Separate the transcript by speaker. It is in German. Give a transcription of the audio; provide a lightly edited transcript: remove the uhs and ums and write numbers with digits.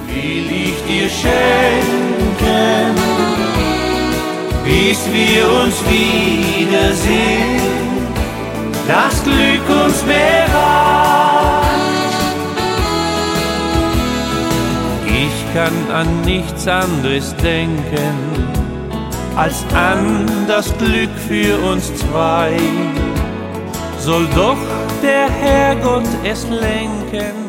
Speaker 1: will ich dir schenken, bis wir uns wiedersehen, das Glück uns bewahrt. Ich kann an nichts anderes denken, als an das Glück für uns zwei. Soll doch der Herrgott es lenken,